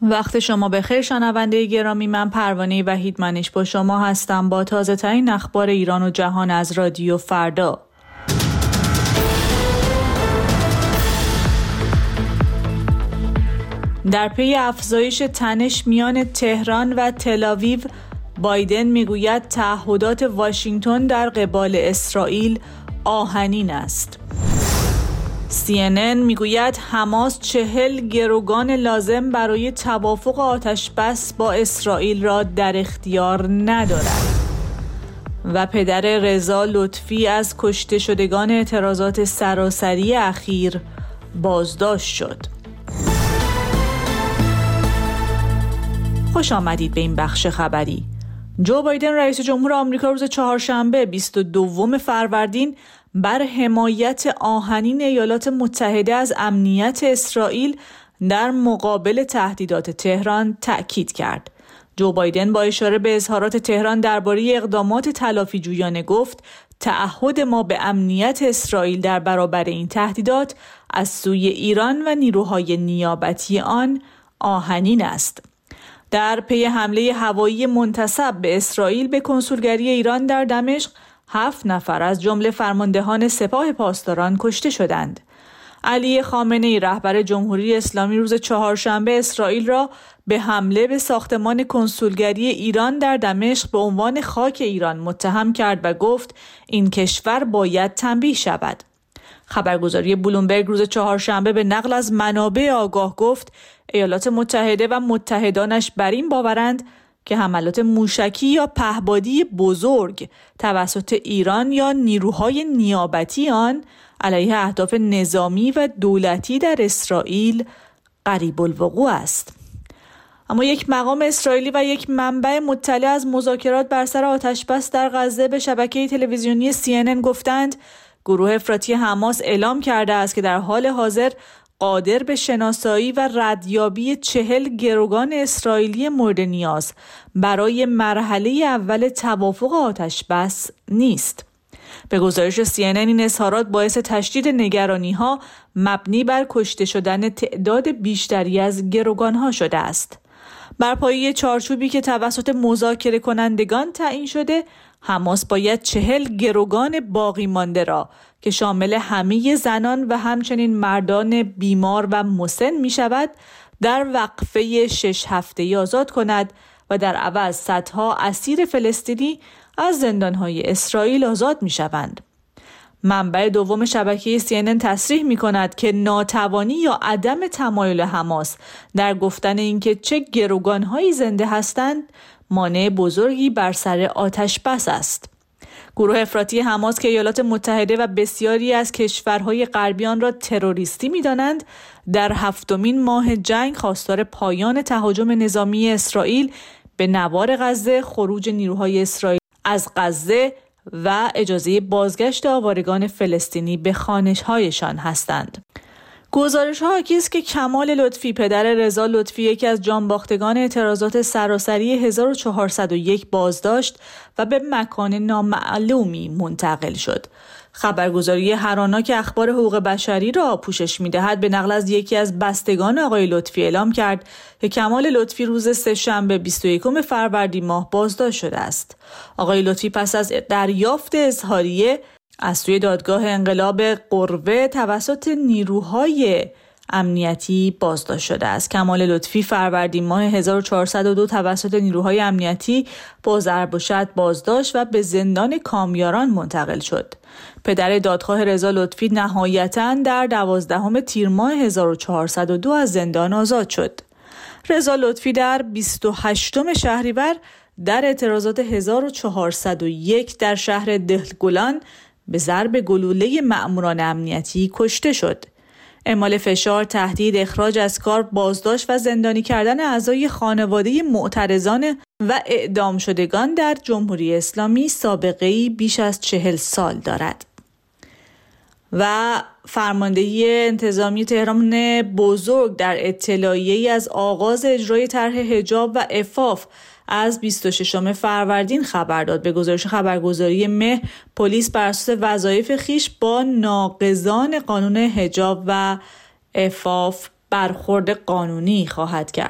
وقت شما بخیر شنونده گرامی، من پروانه وحیدمنش با شما هستم با تازه ترین اخبار ایران و جهان از رادیو فردا. در پی افزایش تنش میان تهران و تل‌آویو، بایدن میگوید تعهدات واشنگتن در قبال اسرائیل آهنین است. CNN میگوید حماس 40 گروگان لازم برای توافق آتش‌بس با اسرائیل را در اختیار ندارد. و پدر رضا لطفی از کشته شدگان اعتراضات سراسری اخیر بازداشت شد. خوش آمدید به این بخش خبری. جو بایدن رئیس جمهور آمریکا روز چهارشنبه 22 فروردین بر حمایت آهنین ایالات متحده از امنیت اسرائیل در مقابل تهدیدات تهران تأکید کرد. جو بایدن با اشاره به اظهارات تهران درباره اقدامات تلافی‌جویانه گفت تعهد ما به امنیت اسرائیل در برابر این تهدیدات از سوی ایران و نیروهای نیابتی آن آهنین است. در پی حمله هوایی منتسب به اسرائیل به کنسولگری ایران در دمشق 7 نفر از جمله فرماندهان سپاه پاسداران کشته شدند. علی خامنه‌ای رهبر جمهوری اسلامی روز چهارشنبه اسرائیل را به حمله به ساختمان کنسولگری ایران در دمشق به عنوان خاک ایران متهم کرد و گفت این کشور باید تنبیه شود. خبرگزاری بلومبرگ روز چهارشنبه به نقل از منابع آگاه گفت ایالات متحده و متحدانش بر این باورند که حملات موشکی یا پهپادی بزرگ توسط ایران یا نیروهای نیابتی آن علیه اهداف نظامی و دولتی در اسرائیل قریب الوقوع است. اما یک مقام اسرائیلی و یک منبع مطلع از مذاکرات بر سر آتش‌بس در غزه به شبکه تلویزیونی CNN گفتند گروه افراطی حماس اعلام کرده است که در حال حاضر قادر به شناسایی و ردیابی 40 گروگان اسرائیلی مورد نیاز برای مرحله اول توافق آتش‌بس نیست. به گزارش CNN این اظهارات باعث تشدید نگرانی‌ها مبنی بر کشته شدن تعداد بیشتری از گروگان‌ها شده است. بر پایه چارچوبی که توسط مذاکره کنندگان تعیین شده، حماس باید 40 گروگان باقی مانده را که شامل همه زنان و همچنین مردان بیمار و مسن می شود در وقفه 6 هفته‌ای آزاد کند و در عوض صدها اسیر فلسطینی از زندانهای اسرائیل آزاد می شوند. منبع دوم شبکه CNN تصریح می کند که ناتوانی یا عدم تمایل حماس در گفتن اینکه چه گروگانهایی زنده هستند مانع بزرگی بر سر آتش بس است. گروه افراطی حماس که ایالات متحده و بسیاری از کشورهای غربی آن را تروریستی می‌دانند، در 7مین ماه جنگ خواستار پایان تهاجم نظامی اسرائیل به نوار غزه، خروج نیروهای اسرائیل از غزه و اجازه بازگشت آوارگان فلسطینی به خانه‌هایشان هستند. گزارش‌ها حاکی است که کمال لطفی پدر رضا لطفی یکی از جانباختگان اعتراضات سراسری 1401 بازداشت و به مکان نامعلومی منتقل شد. خبرگزاری هرانا که اخبار حقوق بشری را پوشش می‌دهد به نقل از یکی از بستگان آقای لطفی اعلام کرد که کمال لطفی روز سه‌شنبه 21 فروردین ماه بازداشت شده است. آقای لطفی پس از دریافت اظهاریه از سوی دادگاه انقلاب قروه توسط نیروهای امنیتی بازداشت شده است. کمال لطفی فروردین ماه 1402 توسط نیروهای امنیتی با ضرب و شتم بازداشت و به زندان کامیاران منتقل شد. پدر دادخواه رضا لطفی نهایتاً در 12 تیر ماه 1402 از زندان آزاد شد. رضا لطفی در 28 شهریور در اعتراضات 1401 در شهر دهلگولان به ضرب گلوله مأموران امنیتی کشته شد. اعمال فشار، تهدید، اخراج از کار، بازداشت و زندانی کردن اعضای خانواده معترضان و اعدام شدگان در جمهوری اسلامی سابقه‌ای بیش از 40 سال دارد. و فرماندهی انتظامی تهران بزرگ در اطلاعیه‌ای از آغاز اجرای طرح حجاب و عفاف از 26 فروردین خبر داد. به گزارش خبرگزاری مه، پلیس بر اساس وظایف خویش با ناقضان قانون حجاب و عفاف برخورد قانونی خواهد کرد.